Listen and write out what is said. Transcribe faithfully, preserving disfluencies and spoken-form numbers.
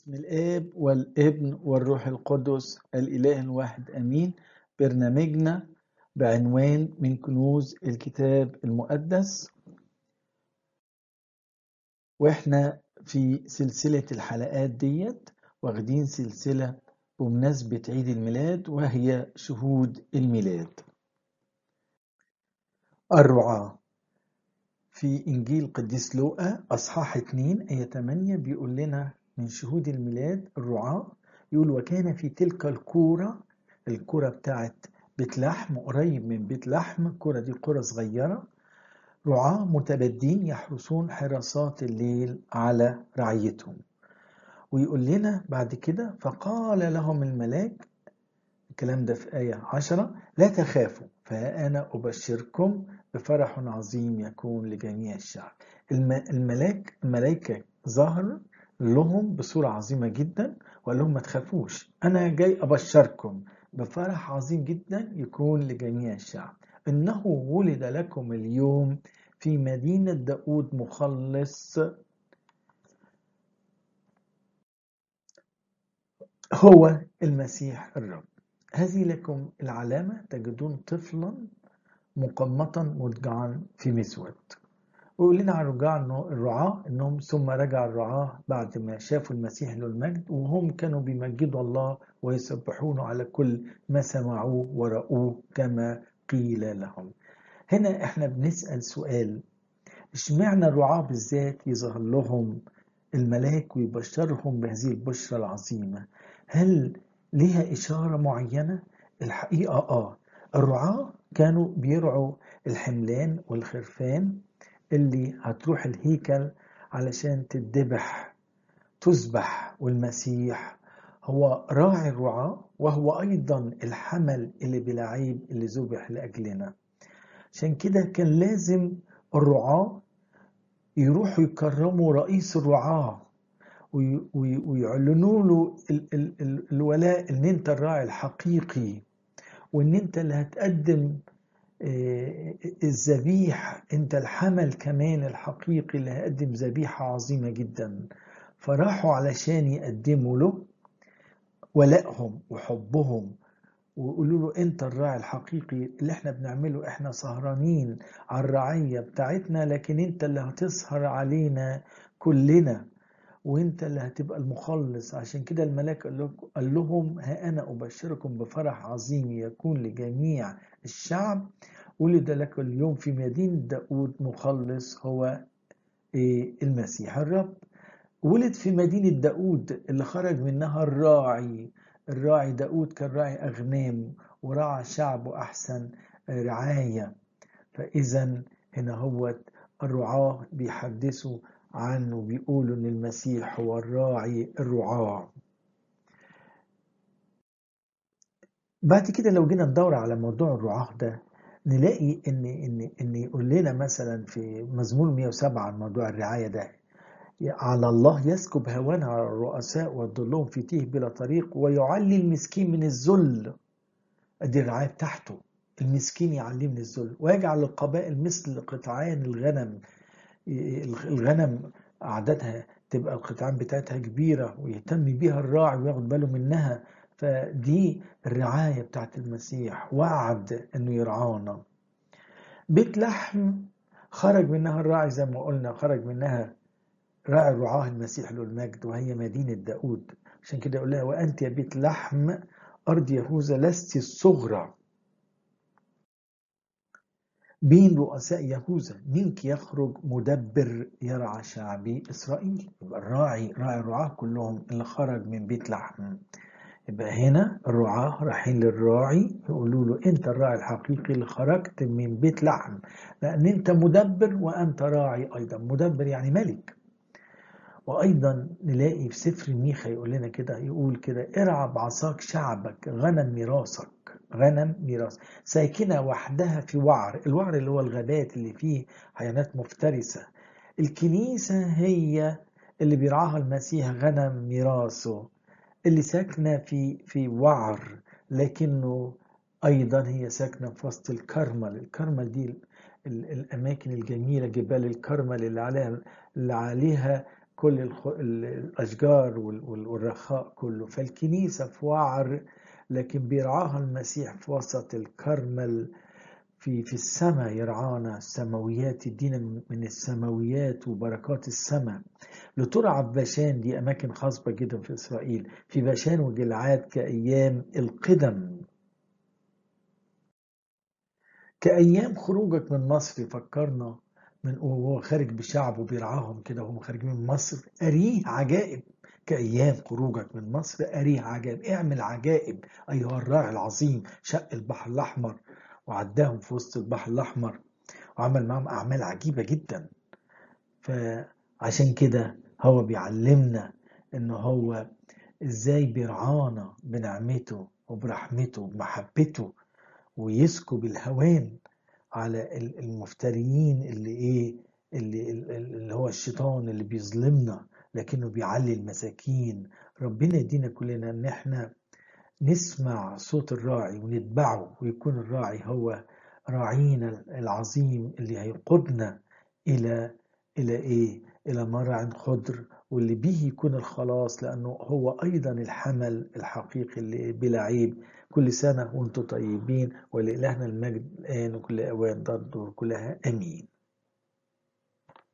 باسم الآب والابن والروح القدس الإله الواحد أمين. برنامجنا بعنوان من كنوز الكتاب المقدس، وإحنا في سلسلة الحلقات ديت واخدين سلسلة بمناسبة عيد الميلاد وهي شهود الميلاد. الرعاة في إنجيل قديس لوقا أصحاح اتنين آية تمانية بيقول لنا من شهود الميلاد الرعاة. يقول وكان في تلك الكورة، الكورة بتاعت بيت لحم قريب من بيت لحم، الكورة دي قرى صغيرة، رعاة متبدين يحرسون حراسات الليل على رعيتهم. ويقول لنا بعد كده فقال لهم الملاك، الكلام ده في آية عشرة، لا تخافوا فأنا أبشركم بفرح عظيم يكون لجميع الشعب. الملاك الملائكة ظهر لهم بصورة عظيمة جدا وقال لهم ما تخافوش، أنا جاي أبشركم بفرح عظيم جدا يكون لجميع الشعب. إنه ولد لكم اليوم في مدينة داود مخلص، هو المسيح الرب. هذه لكم العلامة، تجدون طفلا مقمطا مضجعا في مسود. ويقول لنا عن رجاع الرعاة انهم ثم رجع الرعاة بعد ما شافوا المسيح له المجد، وهم كانوا بيمجدوا الله ويسبحونه على كل ما سمعوه ورأوه كما قيل لهم. هنا احنا بنسأل سؤال، اشمعنى الرعاة بالذات يظهر لهم الملاك ويبشرهم بهذه البشرى العظيمة؟ هل ليها إشارة معينة؟ الحقيقة آه الرعاة كانوا بيرعوا الحملان والخرفان اللي هتروح الهيكل علشان تذبح تذبح، والمسيح هو راعي الرعاة وهو أيضا الحمل اللي بلا عيب اللي ذبح لأجلنا. عشان كده كان لازم الرعاة يروحوا يكرموا رئيس الرعاة ويعلنوا له ال ال ال الولاء، ان انت الراعي الحقيقي وان انت اللي هتقدم الذبيح، انت الحمل كمان الحقيقي اللي هيقدم ذبيحة عظيمة جدا. فراحوا علشان يقدموا له ولائهم وحبهم ويقولوا له انت الراعي الحقيقي، اللي احنا بنعمله احنا سهرانين على الرعية بتاعتنا، لكن انت اللي هتسهر علينا كلنا وانت اللي هتبقى المخلص. عشان كده الملاك قال لهم ها انا ابشركم بفرح عظيم يكون لجميع الشعب، ولد لك اليوم في مدينة داود مخلص هو المسيح الرب. ولد في مدينة داود اللي خرج منها الراعي الراعي داود كان راعي أغنام ورعى شعبه أحسن رعاية. فإذا هنا هو الرعاة بيحدثوا عنه بيقولوا إن المسيح هو الراعي الرعاة. بعد كده لو جينا ندور على موضوع الرعاة ده نلاقي إن إن إن يقول لنا مثلا في مزمور مئة وسبعة عن موضوع الرعاية ده، على الله يسكب هوانا على الرؤساء ويضلهم في تيه بلا طريق ويعلي المسكين من الذل. دي الرعاية بتاعته، المسكين يعليه من الذل، ويجعل القبائل مثل قطعان الغنم. الغنم عددها تبقى القطعان بتاعتها كبيرة ويهتم بيها الراعي وياخد باله منها. فدي الرعاية بتاعت المسيح، وعد انه يرعانا. بيت لحم خرج منها الراعي زي ما قلنا، خرج منها راعي الرعاه المسيح له المجد، وهي مدينة داود. عشان كده يقول لها وأنت يا بيت لحم أرض يهوذا لست الصغرى بين رؤساء يهوذا، منك يخرج مدبر يرعى شعبي إسرائيل. يبقى الراعي راعي الرعاه كلهم اللي خرج من بيت لحم. يبقى هنا الرعاه رايحين للراعي يقولوا له أنت الراعي الحقيقي اللي خرجت من بيت لحم، لأن أنت مدبر وأنت راعي أيضا. مدبر يعني ملك. وأيضا نلاقي في سفر ميخا يقول لنا كده، يقول كده ارعى بعصاك شعبك غنم ميراثك. غنم ميراث ساكنة وحدها في وعر، الوعر اللي هو الغابات اللي فيه حيوانات مفترسة. الكنيسة هي اللي بيرعاها المسيح غنم ميراثه، اللي ساكنة في في وعر، لكنه أيضا هي ساكنة في وسط الكرمل. الكرمل دي ال- الأماكن الجميلة، جبال الكرمل اللي عليها اللي عليها كل الخ... الأشجار والرخاء كله. فالكنيسة في وعر، لكن بيرعاها المسيح في وسط الكرمل، في في السماء يرعانا، السماويات يدينا من السماويات وبركات السماء. لترعى باشان، دي أماكن خاصة جدا في إسرائيل، في باشان وجلعاد كأيام القدم، كأيام خروجك من مصر. فكرنا من وهو خارج بشعبه بيرعاهم كده وهم خارجين من مصر، أريه عجائب. كأيام خروجك من مصر أريه عجائب، اعمل عجائب أيها الراعي العظيم. شق البحر الأحمر وعداهم في وسط البحر الأحمر وعمل معهم أعمال عجيبة جدا. فعشان كده هو بيعلمنا إن هو إزاي بيرعانا بنعمته وبرحمته وبمحبته، ويسكب الهوان على المفتريين اللي ايه اللي, اللي هو الشيطان اللي بيظلمنا، لكنه بيعلي المساكين. ربنا يدينا كلنا ان احنا نسمع صوت الراعي ونتبعه، ويكون الراعي هو راعينا العظيم اللي هيقودنا الى الى ايه الى مرعى خضر، واللي به يكون الخلاص، لانه هو ايضا الحمل الحقيقي اللي بلا عيب. كل سنة وانتم طيبين، ولإلهنا المجد الآن وكل أوان ضد كلها. أمين.